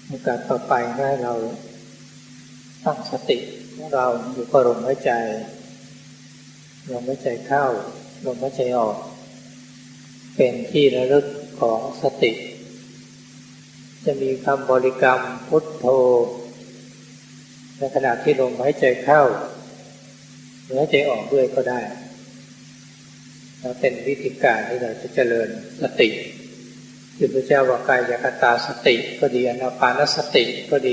โอกาสต่อไปให้เราตั้งสติของเราอยู่กับลมหายใจลมหายใจเข้าลมหายใจออกเป็นที่ระลึกของสติจะมีคำบริกรรมพุทโธในขณะที่ลมหายใจเข้าหรือหายใจออกด้วยก็ได้และเป็นวิธีการที่เราจะเจริญสติที่พระเจ้าว่ากายคตาสติก็ดีอานาปานสติก็ดี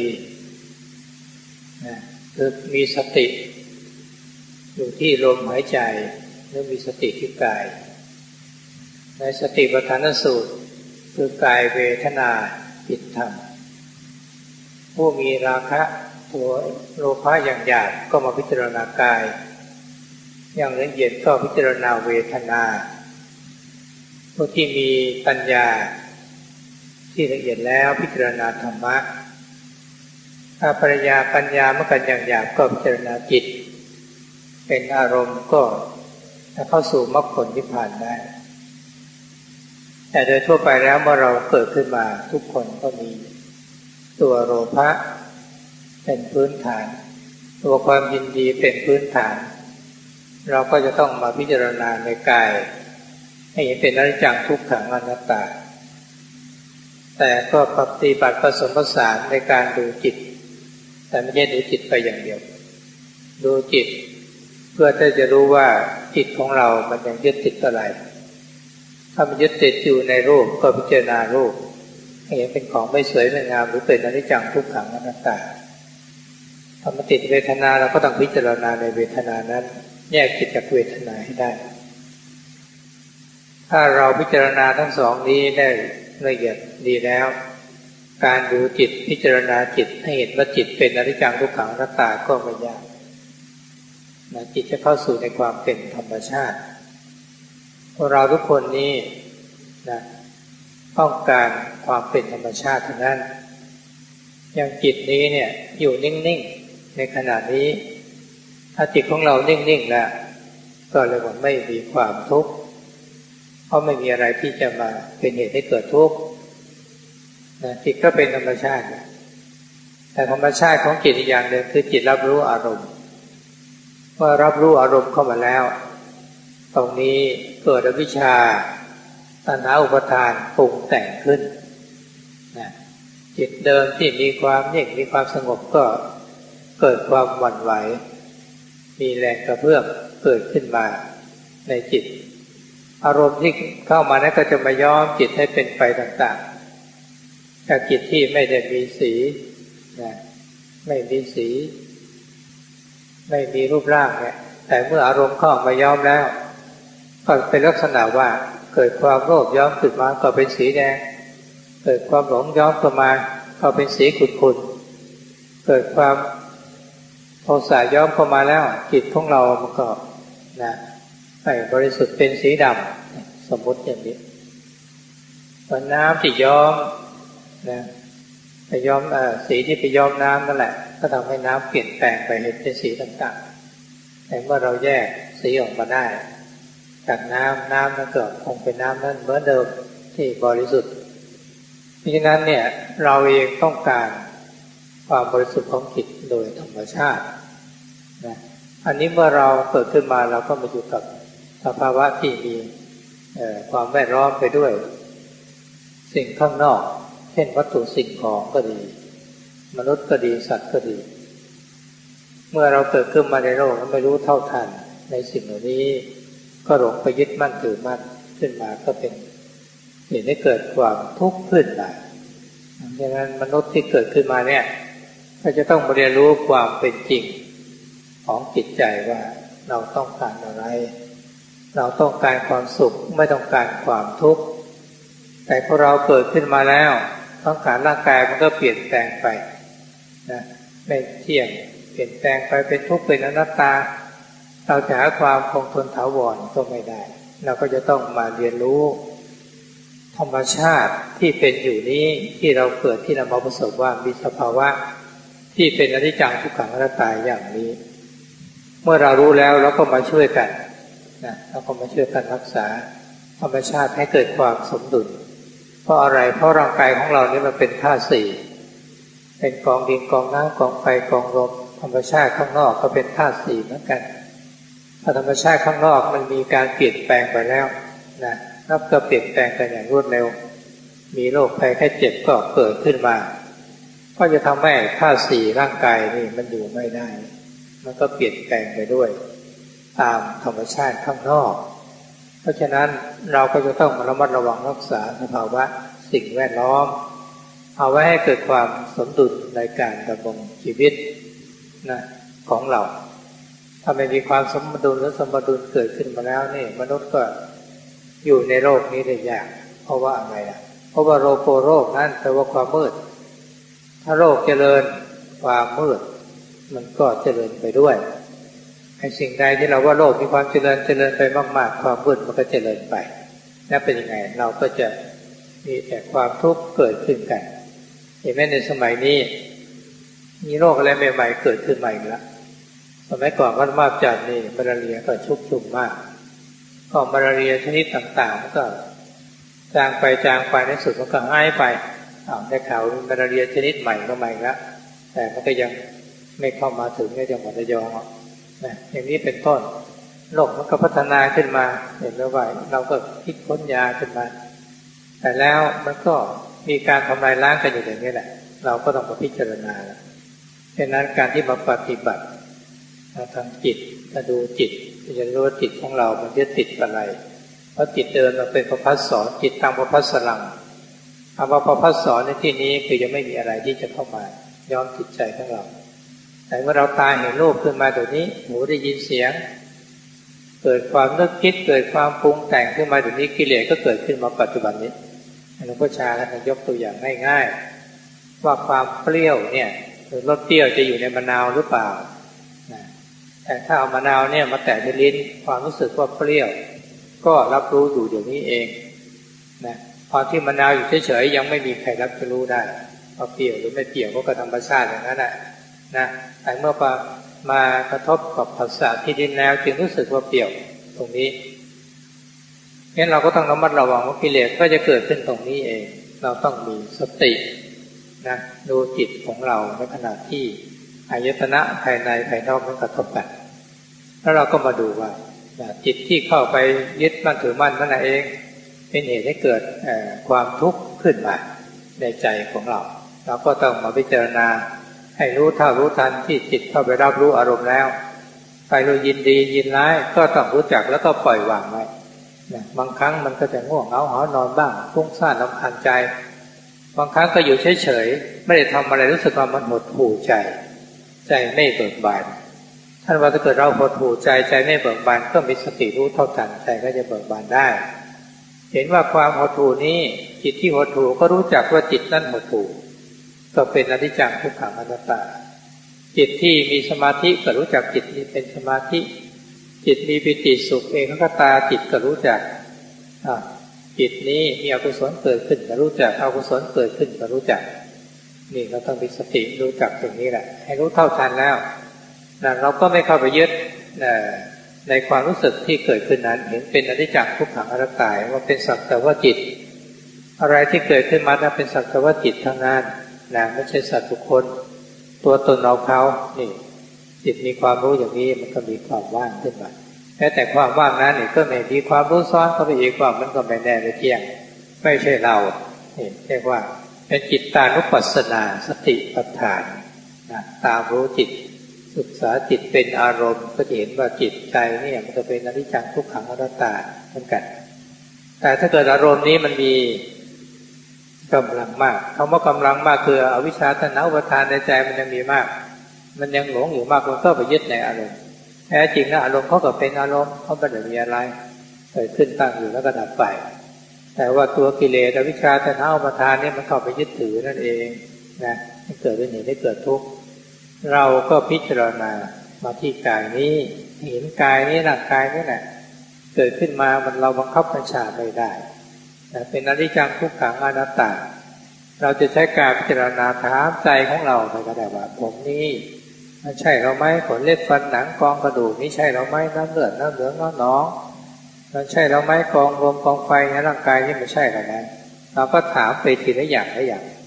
คือมีสติอยู่ที่ลมหายใจหรือมีสติที่กายในสติปัฏฐานสูตรคือกายเวทนาจิตธรรมผู้มีราคะตัวโลภะอย่างหยาบก็มาพิจารณากายอย่างละเอียดก็พิจารณาเวทนาผู้ที่มีปัญญาที่ละเอียดแล้วพิจารณาธรรมะถ้าปัญญาเมื่อกันอย่างหยาบก็พิจารณาจิตเป็นอารมณ์ก็เข้าสู่มรรคผลนิพพานได้แต่โดยทั่วไปแล้วเมื่อเราเกิดขึ้นมาทุกคนก็มีตัวโลภะเป็นพื้นฐานตัวความยินดีเป็นพื้นฐานเราก็จะต้องมาพิจารณาในกายให้เห็นเป็นอนิจจังทุกขังอนัตตาแต่ก็ปฏิบัติผสมผสานในการดูจิตแต่ไม่ใช่ดูจิตไปอย่างเดียวดูจิตเพื่อที่จะรู้ว่าจิตของเรามันยังยึดติดอะไรถ้ามันยึดติดอยู่ในรูปก็พิจารณารูปให้เห็นเป็นของไม่สวยไม่งามหรือเป็นอนิจจังทุกขังอนัตตาถ้ามันติดเวทนาเราก็ต้องพิจารณาในเวทนานั้นแยกจิตจากเวทนาให้ได้ถ้าเราพิจารณาทั้งสองนี้ได้ละเอียดดีแล้วการดูจิตพิจารณาจิตให้เห็นว่าจิตเป็นอนิจจังทุกขังอนัตตาก็ไม่ยากจิตจะเข้าสู่ในความเป็นธรรมชาติพวกเราทุกคนนี้ต้องการความเป็นธรรมชาติทั้งนั้นอย่างจิตนี้เนี่ยอยู่นิ่งๆในขณะนี้ถ้าจิตของเรานิ่งๆแล้วก็เรียกว่าไม่มีความทุกข์เพราะไม่มีอะไรที่จะมาเป็นเหตุให้เกิดทุกข์จิตก็เป็นธรรมชาติแต่ธรรมชาติของจิตอีกอย่างหนึ่งคือจิตรับรู้อารมณ์เมื่อรับรู้อารมณ์เข้ามาแล้วตรงนี้เกิดอวิชชาตัณหาอุปาทานปรุงแต่งขึ้นจิตเดิมที่มีความนิ่งมีความสงบก็เกิดความหวั่นไหวมีแรงกระเพื่อมเกิดขึ้นมาในจิตอารมณ์ที่เข้ามานั้นก็จะมาย้อมจิตให้เป็นไปต่างๆจากจิตที่ไม่ได้มีสีไม่มีสีไม่มีรูปร่างเนี่ยแต่เมื่ออารมณ์เข้ามาย้อมแล้วก็เป็นลักษณะว่าเกิดความโลภย้อมขึ้นมาก็เป็นสีแดงเกิดความหลงย้อมขึ้นมาก็เป็นสีขุ่นๆเกิดความโทสะย้อมเข้ามาแล้วจิตของเรามันก็ให้บริสุทธิ์เป็นสีดำสมมติอย่างนี้ว่าน้ำที่ย้อมไปย้อมสีที่ไปย้อมน้ำนั่นแหละก็ทำให้น้ำเปลี่ยนแปลงไปเป็นสีต่างๆแต่เมื่อเราแยกสีออกมาได้จากน้ำนั้นก็คงเป็นน้ำนั้นเหมือนเดิมที่บริสุทธิ์เพราะฉะนั้นเนี่ยเราเองต้องการความบริสุทธิ์ของจิตโดยธรรมชาติอันนี้เมื่อเราเกิดขึ้นมาเราก็มาอยู่กับสภาวะที่มีความแวดล้อมไปด้วยสิ่งข้างนอกเช่นวัตถุสิ่งของก็ดีมนุษย์ก็ดีสัตว์ก็ดีเมื่อเราเกิดขึ้นมาในโลกแล้วไม่รู้เท่าทันในสิ่งเหล่านี้ก็หลงไปยึดมั่นถือมั่นขึ้นมาก็เป็นเหตุให้เกิดความทุกข์ขึ้นมาดังนั้นมนุษย์ที่เกิดขึ้นมาเนี่ยก็จะต้องเรียนรู้ความเป็นจริงของจิตใจว่าเราต้องการอะไรเราต้องการความสุขไม่ต้องการความทุกข์แต่พอเราเกิดขึ้นมาแล้วต้องการร่างกายมันก็เปลี่ยนแปลงไปไม่เที่ยงเปลี่ยนแปลงไปเป็นทุกข์เป็นอนัตตาเราจะหาความคงทนถาวรก็ไม่ได้เราก็จะต้องมาเรียนรู้ธรรมชาติที่เป็นอยู่นี้ที่เราเกิดที่เรามาประสบว่ามีสภาวะที่เป็นอนิจจังทุกขังอนัตตาอย่างนี้เมื่อเรารู้แล้วเราก็มาช่วยกันเราก็มาช่วยกันรักษาธรรมชาติให้เกิดความสมดุลเพราะอะไรเพราะร่างกายของเรานี่มันเป็นธาตุสี่เป็นกองดินกองน้ำกองไฟกองลมธรรมชาติข้างนอกก็เป็นธาตุสี่เหมือนกันถ้าธรรมชาติข้างนอกมันมีการเปลี่ยนแปลงไปแล้วนะนับก็เปลี่ยนแปลงกันอย่างรวดเร็วมีโรคภัยไข้เจ็บก็เกิดขึ้นมาก็จะทำให้ธาตุสี่ร่างกายนี่มันอยู่ไม่ได้มันก็เปลี่ยนแปลงไปด้วยตามธรรมชาติข้างนอกเพราะฉะนั้นเราก็จะต้องระมัดระวังรักษาสภาวะสิ่งแวดล้อมเอาไว้ให้เกิดความสมดุลในการดำรงชีวิตนะของเราถ้าไม่มีความสมดุลหรือสมดุลเกิดขึ้นมาแล้วนี่มนุษย์ก็อยู่ในโลกนี้ได้ยากเพราะว่าอะไรล่ะเพราะว่าโรคนั้นแปลว่าความมืดถ้าโลกเจริญความมืดมันก็เจริญไปด้วยไอ้สิ่งใดที่เราว่าโลกมีความเจริญไปมากๆความมืดมันก็เจริญไปนั่นเป็นยังไงเราก็จะมีแต่ความทุกข์เกิดขึ้นกันเห็นไหมในสมัยนี้มีโรคอะไรใหม่ๆเกิดขึ้นใหม่แล้วสมัยก่อนวัดมาบจัดนี่มาลาเรียก็ชุกชุมมากก็มาลาเรียชนิดต่างๆมันก็จางไปในสุดมันก็หายไปได้ข่าวมาลาเรียชนิดใหม่ก็ใหม่แล้วแต่มันก็ยังไม่เข้ามาถึงในจังหวัดระยองนะอย่างนี้เป็นต้นโลกมันก็พัฒนาขึ้นมาเห็นไหมว่าเราก็คิดค้นยาขึ้นมาแต่แล้วมันก็มีการทำลายล้างกันอยู่อย่างนี้แหละเราก็ต้องมาพิจารณาเพราะนั้นการที่มาปฏิบัติทางจิตมาดูจิตจะรู้ว่าจิตของเรามันจะติดอะไรเพราะจิตเดินมาเป็นประภัสสรจิตตามประภัสสรังคำว่าประภัสสรในที่นี้คือยังไม่มีอะไรที่จะเข้ามาย้อมจิตใจของเราแต่เมื่อเราตาเห็นรูปขึ้นมาเดี๋ยวนี้หูได้ยินเสียงเกิดความนึกคิดเกิดความปรุงแต่งขึ้นมาเดี๋ยวนี้กิเลสก็เกิดขึ้นมาปัจจุบันนี้หลวงพ่อชาท่านยกตัวอย่างง่ายๆว่าความเปรี้ยวเนี่ยรสเปรี้ยวจะอยู่ในมะนาวหรือเปล่าแต่ถ้าเอามะนาวเนี่ยมาแตะที่ลิ้นความรู้สึกว่าเปรี้ยวก็รับรู้อยู่เดี๋ยวนี้เองนะตอนที่มะนาวอยู่เฉยๆยังไม่มีใครรับรู้ได้ว่าเปรี้ยวหรือไม่เปรี้ยวก็ธรรมชาติอย่างนั้นนะแต่เมื่อมากระทบกับผัสสะที่ดินแล้วจึงรู้สึกว่าเปรี้ยวตรงนี้งั้นเราก็ต้องระมัดระวังว่ากิเลสก็จะเกิดขึ้นตรงนี้เองเราต้องมีสตินะดูจิตของเราในขณะที่อายตนะภายในภายนอกมันกระทบกันแล้วเราก็มาดูว่าจิตที่เข้าไปยึดมั่นถือมั่นนั่นเองเป็นเหตุให้เกิดความทุกข์ขึ้นมาในใจของเราเราก็ต้องมาพิจารณาให้รู้เท่ารู้ทันที่จิตเข้าไปรับรู้อารมณ์แล้วใครรู้ยินดียินร้ายก็ต้องรู้จักแล้วก็ปล่อยวางไว้บางครั้งมันก็จะง่วงเหงาหอนอนบ้างฟุ้งซ่านรำคาญใจบางครั้งก็อยู่เฉยๆไม่ได้ทำอะไรรู้สึกว่ามันหดหู่ใจไม่เบิกบานท่านว่าถ้าเกิดเราหดหู่ใจไม่เบิกบานก็มีสติรู้เท่าทันใจก็จะเบิกบานได้เห็นว่าความหดหู่นี้จิตที่หดหู่ก็รู้จักว่าจิตนั้นหดหู่ก็เป็นอนิจจังทุกขังอนัตตาจิตที่มีสมาธิก็รู้จักจิตนี้เป็นสมาธิจิตมีปิติสุขเอกคตาจิตก็รู้จักจิตนี้มีอกุศลเกิดขึ้นก็รู้จักอกุศลเกิดขึ้นก็รู้จักนี่เราต้องมีสติรู้จักตรงนี้แหละให้รู้เท่าทันแล้วเราก็ไม่เข้าไปยึดในความรู้สึกที่เกิดขึ้นนั้นเห็นเป็นอนิจจังทุกขังอนัตตาว่าเป็นสักแต่ว่าจิตอะไรที่เกิดขึ้นมานั้นเป็นสักแต่ว่าจิตทั้งนั้นไม่ใช่สัตว์บุคคลตัวตนเราเขานี่จิตมีความรู้อย่างนี้มันก็มีความว่างขึ้นมาแต่ความว่างนั้นนี่ก็ไม่มีความรู้ซ้อนเข้าไปอีกว่ามันก็ไม่แน่ไม่เที่ยงไม่ใช่เรานี่เรียกว่าเป็นจิตตานุปัสสนาสติปัฏฐานตามรู้จิตศึกษาจิตเป็นอารมณ์ก็จะเห็นว่าจิตใจเนี่ยมันจะเป็นอนิจจังทุกขังอนัตตาเหมือนกันแต่ถ้าเกิดอารมณ์นี้มันมีกำลังมากคำว่ากำลังมากคืออวิชชาตัณหาอุปาทานในใจมันยังมีมากมันยังหลงอยู่มากมันก็ไปยึดในอารมณ์แท้จริงนะอารมณ์เขาก็เป็นอารมณ์เขาไม่ได้มีอะไรเกิดขึ้นตั้งอยู่แล้วก็ดับไปแต่ว่าตัวกิเลสอวิชชาตัณหาอุปาทานเนี่ยมันเข้าไปยึดถือนั่นเองนะให้เกิดเป็นเหตุให้เกิดทุกข์เราก็พิจารณามาที่กายนี้เห็นกายนี้ร่างกายนี่แหละเกิดขึ้นมามันเราบังคับบัญชาไม่ได้เป็นอนิจจังทุกขังอนัตตาเราจะใช้การพิจารณาถามใจของเราไปก็ได้ว่าผมนี่มันใช่เราไหมขนเล็บฟันหนังกองกระดูกนี่ใช่เราไหมน้ำเลือดน้ำเหลืองน้ำหนองมันใช่เราไหมกองลมกองไฟในร่างกายนี่มันใช่เราไหมเราก็ถามไปทีละอย่างละอย่าง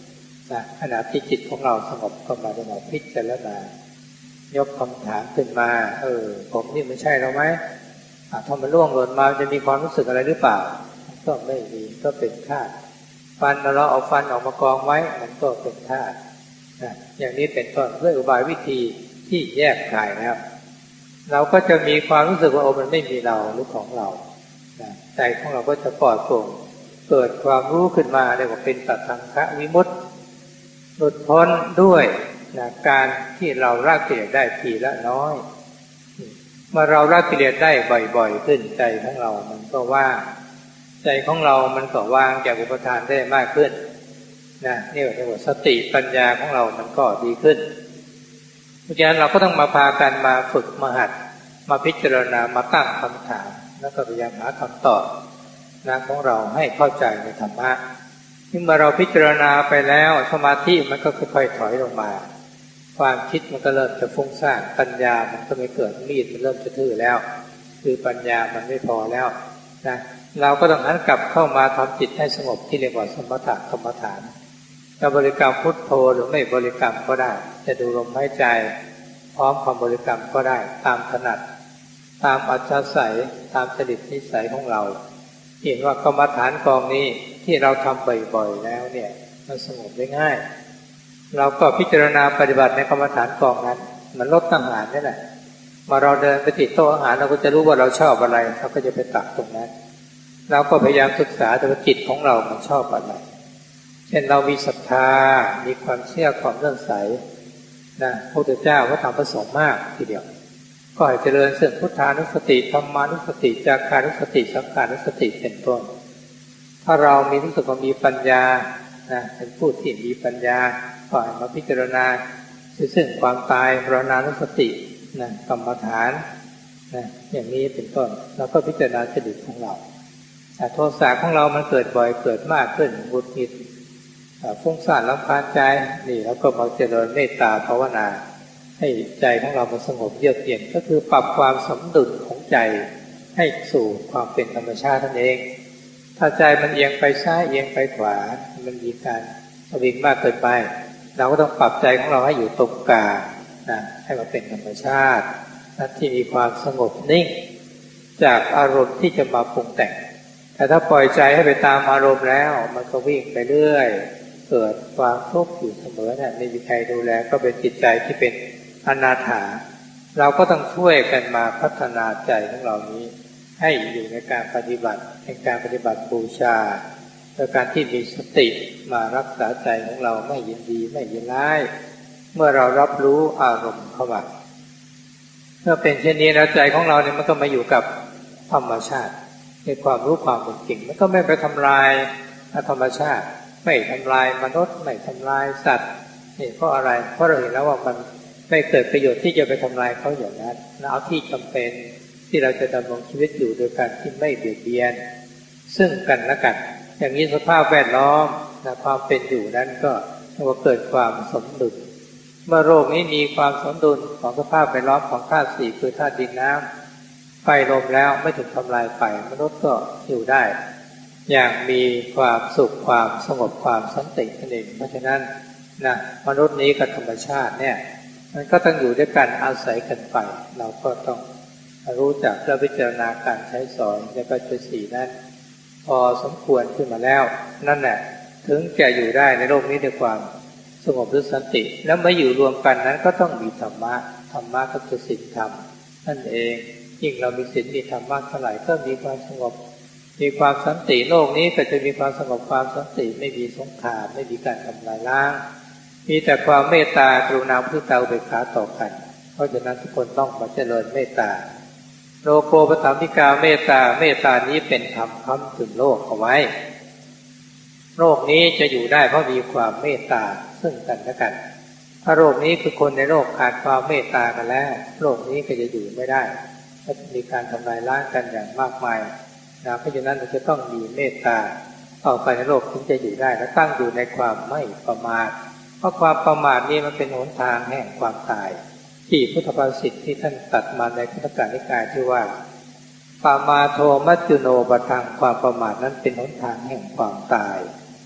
นะขณะที่จิตของเราสงบเข้ามาในหมอพิจารณายกคำถามขึ้นมาผมนี่ไม่ใช่เราไหมถ้ามันล่วงหล่นมาจะมีความรู้สึกอะไรหรือเปล่าก็ไม่มีก็เป็นธาตุฟันเราเอาฟันออกมากองไว้มันก็เป็นธาตุนะอย่างนี้เป็นต้นด้วยอุบายวิธีที่แยกขายนะครับเราก็จะมีความรู้สึกว่ามันไม่มีเราหรือของเรานะใจของเราก็จะปลอดโปร่งเกิดความรู้ขึ้นมาเรียกว่าเป็นตัทังคะวิมุตติหลุดพ้นด้วยนะการที่เราละกิเลสได้ทีละน้อยเมื่อเราละกิเลสได้บ่อยๆขึ้นใจของเรามันก็ว่างใจของเรามันก็วางจากอุปทานได้มากขึ้นนะนี่เรียกว่าสติปัญญาของเรามันก็ดีขึ้นเพราะฉะนั้นเราก็ต้องมาพากันมาฝึกมาหัดมาพิจารณามาตั้งคำถามแล้วก็พยายามหาคำตอบนะของเราให้เข้าใจในธรรมะเมื่อเราพิจารณาไปแล้วสมาธิมันก็ค่อยๆถอยลงมาความคิดมันก็เริ่มจะฟุ้งซ่านปัญญามันก็ไม่เกิดมีดมันเริ่มจะทื่อแล้วคือปัญญามันไม่พอแล้วนะเราก็ต้องหันกลับเข้ามาทำจิตให้สงบที่เรียกว่าสมถะกรรมฐานจะบริกรรมพุทโธหรือไม่บริกรรมก็ได้จะดูลมหายใจพร้อมความบริกรรมก็ได้ตามถนัดตามอัธยาศัยตามจริตนิสัยของเราเห็นว่ากรรมฐานกองนี้ที่เราทำบ่อยๆแล้วเนี่ยมันสงบได้ง่ายเราก็พิจารณาปฏิบัติในกรรมฐานกองนั้นมันลดอาหารนี่แหละมาเราเดินไปติดโต๊ะอาหารเราก็จะรู้ว่าเราชอบอะไรเราก็จะไปตักตรงนั้นเราก็พยายามศึกษาแต่ว่าจิตของเรามันชอบอะไรเช่นเรามีศรัทธามีความเชื่อความเลื่อมใสนะพระพุทธเจ้าพระธรรมพระสงฆ์มากทีเดียวก็ให้เจริญเสริมพุทธานุสติธรรมานุสติจาคานุสติสังขานุสติเป็นต้นถ้าเรามีรู้สึกว่ามีปัญญานะเป็นผู้ที่มีปัญญาก็ให้มาพิจารณาซึ่งความตายมรณานุสตินะกรรมฐานนะอย่างนี้เป็นต้นแล้วก็พิจารณาจริตของเราโทสะของเรามันเกิดบ่อยเกิดมากขึ้นหงุดหงิดฟุ้งซ่านรำคาญใจนี่แล้วก็มาเจริญเมตตาภาวนาให้ใจของเรามันสงบเยือกเย็นก็คือปรับความสมดุลของใจให้สู่ความเป็นธรรมชาตินั่นเองถ้าใจมันเอียงไปซ้ายเอียงไปขวามันมีการสวิงมากเกินไปเราก็ต้องปรับใจของเราให้อยู่ตรงกลางนะให้มันเป็นธรรมชาติที่มีความสงบนิ่งจากอารมณ์ที่จะมาปรุงแต่งแต่ถ้าปล่อยใจให้ไปตามอารมณ์แล้วมันก็วิ่งไปเรื่อยเกิดความทุกข์อยู่เสมอเนี่ยไม่มีใครดูแลก็เป็นจิตใจที่เป็นอนาถาเราก็ต้องช่วยกันมาพัฒนาใจของเรานี้ให้อยู่ในการปฏิบัติในการปฏิบัติบูชาโดยการที่มีสติมารักษาใจของเราไม่ยินดีไม่ยินร้ายเมื่อเรารับรู้อารมณ์เข้ามาเมื่อเป็นเช่นนี้แล้วใจของเราเนี่ยมันก็มาอยู่กับธรรมชาติในความรู้ความเป็นจริงมันก็ไม่ไปทำลายธรรมชาติไม่ทำลายมนุษย์ไม่ทำลายสัตว์นี่เพราะอะไรเพราะเราเห็นแล้วว่ามันไม่เกิดประโยชน์ที่จะไปทำลายเขาอย่างนั้นเอาที่จำเป็นที่เราจะดำรงชีวิตอยู่โดยการที่ไม่เบียดเบียนซึ่งกันและกันอย่างนี้สภาพแวดล้อมความเป็นอยู่นั้นก็เกิดความสมดุลเมื่อโลกนี้มีความสมดุลของสภาพแวดล้อมของธาตุสี่คือธาตุดินน้ำไฟลมแล้วไม่ถึงทำลายไปมนุษย์ก็อยู่ได้อย่างมีความสุขความสงบความสันตินั่นเองเพราะฉะนั้นมนุษย์นี้กับธรรมชาติเนี่ยมันก็ต้องอยู่ด้วยกันอาศัยกันไปเราก็ต้องรู้จักและพิจารณาการใช้สอนและก็จุดสี่นั้นพอสมควรขึ้นมาแล้วนั่นแหละถึงจะอยู่ได้ในโลกนี้ด้วยความสงบหรือสันติแล้วมาอยู่รวมกันนั้นก็ต้องมีธรรมะธรรมะก็คือศีลธรรมนั่นเองยิ่งเรามีศีลมีธรรมมากเท่าไหร่ก็มีความสงบมีความสันติโลกนี้ก็จะมีความสงบความสันติไม่มีสงครามไม่มีการทำลายล้างมีแต่ความเมตตากรุณามุทิตาอุเบกขาต่อกันเพราะฉะนั้นทุกคนต้องมาเจริญเมตตาโลโกปถัมภิกาเมตตาเมตตานี้เป็นธรรมค้ำถึงโลกเอาไว้โลกนี้จะอยู่ได้เพราะมีความเมตตาซึ่งกันและกันถ้าโลกนี้คือคนในโลกขาดความเมตตากันแล้วโลกนี้ก็จะอยู่ไม่ได้จะมีการทำลายล้างกันอย่างมากมายเพราะฉะนั้นเราจะต้องมีเมตตาต่อไปในโลกถึงจะอยู่ได้และตั้งอยู่ในความไม่ประมาทเพราะความประมาทนี้มันเป็นหนทางแห่งความตายที่พุทธภาษิตที่ท่านตรัสมาในพุทธกาลนิกายที่ว่าปามาโทมัจจุโนปทังความประมาทนั้นเป็นหนทางแห่งความตาย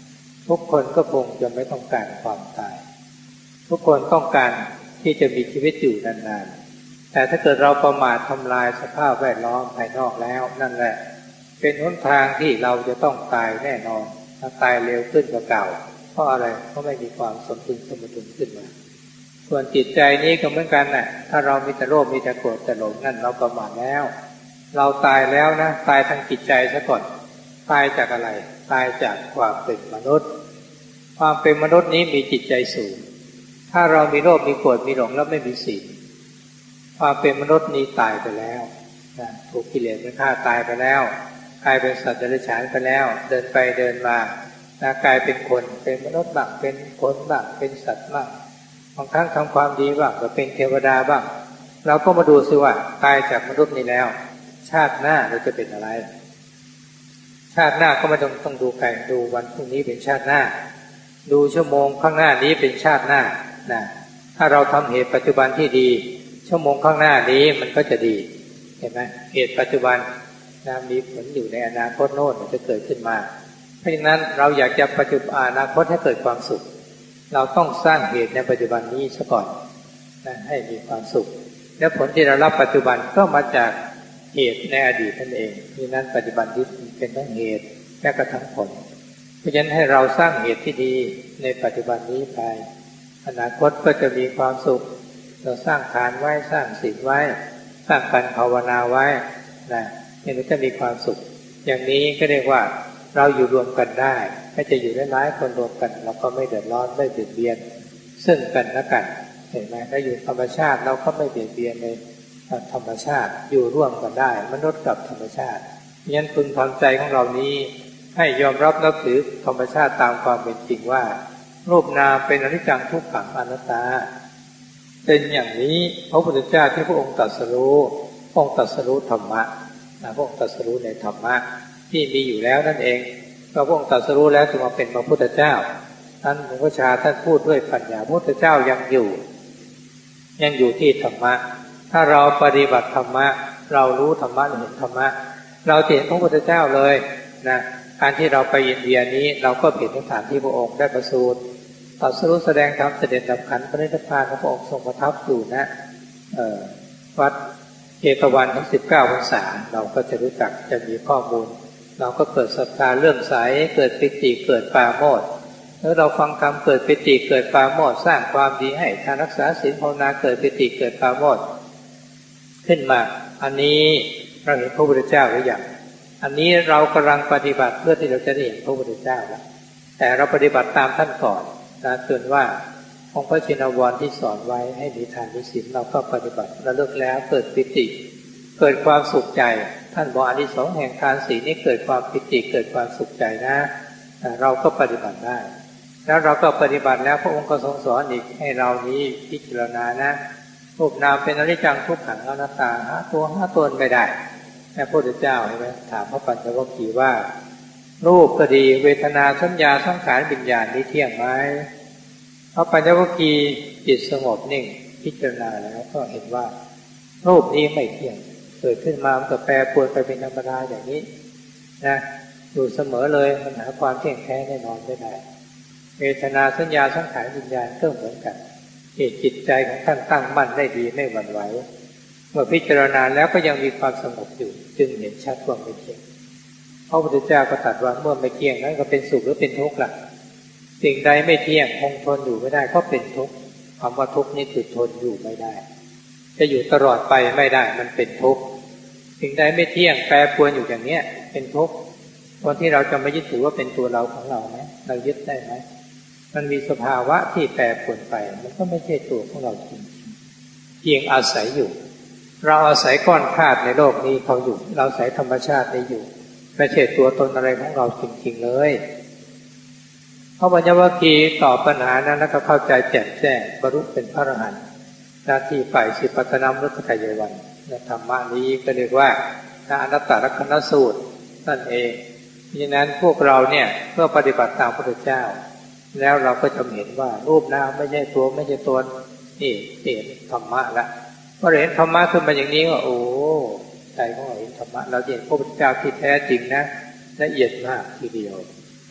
ทุกคนก็คงจะไม่ต้องการความตายทุกคนต้องการที่จะมีชีวิตอยู่นานๆแต่ถ้าเกิดเราประมาททำลายสภาพแวดล้อมภายนอกแล้วนั่นแหละเป็นหนทางที่เราจะต้องตายแน่นอนถ้าตายเร็วขึ้นกว่าเก่าเพราะอะไรเพราะไม่มีความสมดุลสมดุลขึ้นมาส่วนจิตใจนี้ก็เหมือนกันน่ะถ้าเรามีแต่โลภมีแต่โกรธแต่หลงนั่นเราประมาทแล้วเราตายแล้วนะตายทางจิตใจซะก่อนตายจากอะไรตายจากความเป็นมนุษย์ความเป็นมนุษย์นี้มีจิตใจสูงถ้าเรามีโลภมีโกรธมีหลงแล้วไม่มีศีลความเป็นมนุษย์นี้ตายไปแล้วนะถูกกิเลสมันฆ่าตายไปแล้วกลายเป็นสัตว์เดรัจฉานไปแล้วเดินไปเดินมานะกลายเป็นคนเป็นมนุษย์บ้างเป็นคนบ้างเป็นสัตว์บ้างบางครั้งทำความดีบ้างก็เป็นเทวดาบ้างเราก็มาดูซิว่าตายจากมนุษย์นี้แล้วชาติหน้าเราจะเป็นอะไรชาติหน้าก็ไม่ต้องดูใครดูวันพรุ่งนี้เป็นชาติหน้าดูชั่วโมงข้างหน้านี้เป็นชาติหน้านะถ้าเราทำเหตุปัจจุบันที่ดีชั่วโมงข้างหน้านี้มันก็จะดีเห็นไหมเหตุปัจจุบันนะมีผลอยู่ในอนาคตโน้นจะเกิดขึ้นมาเพราะฉะนั้นเราอยากจะปัจจุบันอนาคตให้เกิดความสุขเราต้องสร้างเหตุในปัจจุบันนี้ซะก่อนนะให้มีความสุขและผลที่เรารับปัจจุบันก็มาจากเหตุในอดีตนั่นเองดังนั้นปัจจุบันนี้เป็นทั้งเหตุและก็ทั้งผลเพราะฉะนั้นให้เราสร้างเหตุที่ดีในปัจจุบันนี้ไปอนาคตก็จะมีความสุขเราสร้างทานไว้สร้างศีลไว้สร้างการภาวนาไว้นะนี่มันจะมีความสุขอย่างนี้ก็เรียกว่าเราอยู่รวมกันได้ถ้าจะอยู่หลายๆคนรวมกันเราก็ไม่เดือดร้อนไม่เบียดเบียนซึ่งกันและกันเห็นไหมถ้าอยู่ธรรมชาติเราก็ไม่เบียดเบียนในธรรมชาติอยู่ร่วมกันได้มนุษย์กับธรรมชาติงั้นพึงทำใจของเรานี้ให้ยอมรับนับถือธรรมชาติตามความเป็นจริงว่ารูปนามเป็นอนิจจังทุกขังอนัตตาเป็นอย่างนี้พระพุทธเจ้าที่พระองค์ตรัสรู้พระองค์ตรัสรู้ธรรมะพระองค์ตรัสรู้ในธรรมะที่มีอยู่แล้วนั่นเองพระองค์ตรัสรู้แล้วจึงมาเป็นพระพุทธเจ้าท่านหลวงพ่อชาท่านพูดด้วยปัญญาพระพุทธเจ้ายังอยู่ที่ธรรมะถ้าเราปฏิบัติธรรมะเรารู้ธรรมะเห็นธรรมะเราเห็นพระพุทธเจ้าเลยนะการที่เราไปอินเดียนี้เราก็เห็นสถานที่พระองค์ได้ประสูติตรัสรู้แสดงธรรมเสด็จดับขันธ์ปรินิพพานของพระองค์ทรงประทับอยู่นะวัดเชตวันทั้ง19 พรรษาเราก็จะรู้จักจะมีข้อมูลเราก็เกิดศรัทธาเลื่อมใสเกิดปิติเกิดปราโมทย์แล้วเราฟังธรรมเกิดปิติเกิดปราโมทย์สร้างความดีให้ทานรักษาศีลภาวนาเกิดปิติเกิดปราโมทย์ขึ้นมาอันนี้เราเห็นพระพุทธเจ้าหรือยังอันนี้เรากำลังปฏิบัติเพื่อที่เราจะได้เห็นพระพุทธเจ้าแล้วแต่เราปฏิบัติตามท่านก่อนนะจนว่าองค์พระชินวรที่สอนไว้ให้มีทานมีศีลเราก็ปฏิบัติระลึกแล้วเกิดปิติเกิดความสุขใจท่านบอกอานิสงส์แห่งทานศีลนี้เกิดความปิติเกิดความสุขใจนะเราก็ปฏิบัติได้แล้วเราก็ปฏิบัติแล้วพระองค์ก็ทรงสอนอีกให้เรานี้พิจารณานะรูปนามเป็นอนิจจังทุกขังอนัตตาหาตัวไม่ได้พระพุทธเจ้าเห็นไหมถามพระปัญจวัคคีย์ว่ารูปก็ดีเวทนาสัญญาสังขารวิญญาณนี้เที่ยงไหมพระปัญจวัคคีย์จิตสงบนิ่งพิจารณาแล้วก็เห็นว่ารูปนี้ไม่เที่ยงเกิดขึ้นมามันก็แปรปรวนไปเป็นธรรมดาอย่างนี้นะอยู่เสมอเลยมันหาความเที่ยงแท้แน่นอนไม่ได้เวทนาสัญญาสังขารวิญญาณก็เหมือนกันจิตใจของท่านตั้งมั่นได้ดีไม่หวั่นไหวเมื่อพิจารณาแล้วก็ยังมีความสงบอยู่จึงเห็นชัดว่าไม่เที่ยงพระพุทธเจ้าก็ตรัสว่าเมื่อไม่เที่ยงนั้นก็เป็นสุขหรือเป็นทุกข์ล่ะสิ่งใดไม่เที่ยงคงทนอยู่ไม่ได้ก็เป็นทุกข์คำว่าทุกข์นี่คือทนอยู่ไม่ได้จะอยู่ตลอดไปไม่ได้มันเป็นทุกข์สิ่งใดไม่เที่ยงแปรปรวนอยู่อย่างเนี้ยเป็นทุกข์วันที่เราจะไม่ยึดถือว่าเป็นตัวเราของเราไหมเรายึดได้ไหมมันมีสภาวะที่แปรปรวนไปมันก็ไม่ใช่ตัวของเราจริงเพียงอาศัยอยู่เราอาศัยก้อนธาตุในโลกนี้เขาอยู่เราอาศัยธรรมชาตินี้อยู่ไม่ใช่ตัวตนอะไรของเราจริงๆเลยพระปัญจวัคคีย์ตอบปัญหานั้นแล้วก็เข้าใจแจ่มแจ้งบรรลุเป็นพระอรหันต์หน้าที่ฝ่ายสิปัตตนมฤคทายวันธรรมะนี้ก็เรียกว่าอนัตตลักขณสูตรนั่นเองเพราะฉะนั้นพวกเราเนี่ยเมื่อปฏิบัติตามพระพุทธเจ้าแล้วเราก็จะเห็นว่ารูปนามไม่ใช่ตัวไม่ใช่ตนนี่เห็นธรรมะละพอเห็นธรรมะขึ้นมาอย่างนี้ก็โอ้ใจของเราเห็นธรรมะเราเห็นพระพุทธเจ้าที่แท้จริงนะละเอียดมากทีเดียว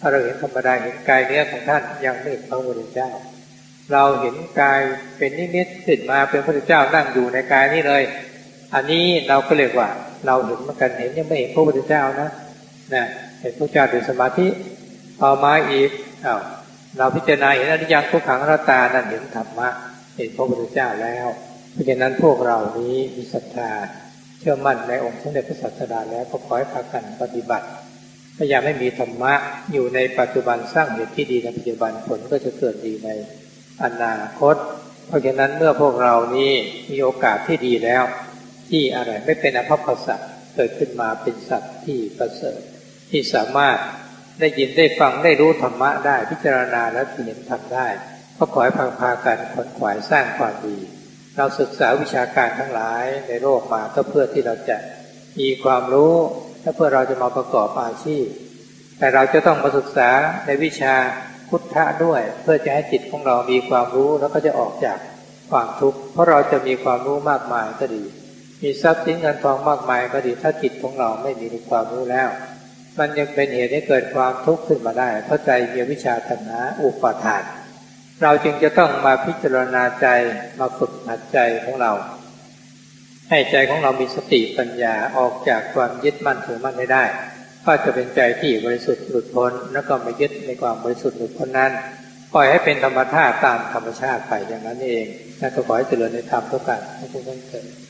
ถ้าเราเห็นธรรมดาเห็นกายเนื้อของท่านยังไม่เห็นพระพุทธเจ้าเราเห็นกายเป็นนิมิตขึ้นมาเป็นพระพุทธเจ้านั่งอยู่ในกายนี้เลยอันนี้เราก็เรียกว่าเราเห็นเหมือนกันเห็นยังไม่เห็นพระพุทธเจ้านะเห็นพระเจ้าด้วยสมาธิต่อมาอีกเราพิจารณาเห็นอนิจจังทุกขังอนัตตานั่นเห็นธรรมะเห็นพระพุทธเจ้าแล้วเพราะฉะนั้นพวกเรานี้มีศรัทธาเชื่อมั่นในองค์สมเด็จพระศาสดาแล้วก็ขอให้พากันปฏิบัติพยายามให้มีธรรมะอยู่ในปัจจุบันสร้างเหตุที่ดีในปัจจุบันผลก็จะเกิดดีในอนาคตเพราะฉะนั้นเมื่อพวกเรานี้มีโอกาสที่ดีแล้วที่อะไรไม่เป็นอภัพสัตว์เกิดขึ้นมาเป็นสัตว์ที่ประเสริฐที่สามารถได้ยินได้ฟังได้รู้ธรรมะได้พิจารณาและเห็นธรรมได้ก็ขอให้พากันขวนขวายสร้างความดีเราศึกษาวิชาการทั้งหลายในโลกมาก็เพื่อที่เราจะมีความรู้และเพื่อเราจะมาประกอบอาชีพแต่เราจะต้องมาศึกษาในวิชาพุทธะด้วยเพื่อจะให้จิตของเรามีความรู้แล้วก็จะออกจากความทุกข์เพราะเราจะมีความรู้มากมายก็ดีมีทรัพย์สินเงินทองมากมายก็ดีถ้าจิตของเราไม่มีความรู้แล้วมันยังเป็นเหตุให้เกิดความทุกข์ขึ้นมาได้เพราะใจมีวิชาตัณหาอุปาทานเราจึงจะต้องมาพิจารณาใจมาฝึกหัดใจของเราให้ใจของเรามีสติปัญญาออกจากความยึดมั่นถือมั่นได้ก็จะเป็นใจที่บริสุทธิ์หลุดพ้นแล้วก็ไม่ยึดในความบริสุทธิ์หลุดพ้นนั้นปล่อยให้เป็นธรรมชาติตามธรรมชาติไปอย่างนั้นเองและก็ขอให้เจริญในธรรมทุกการทุกท่านเถิด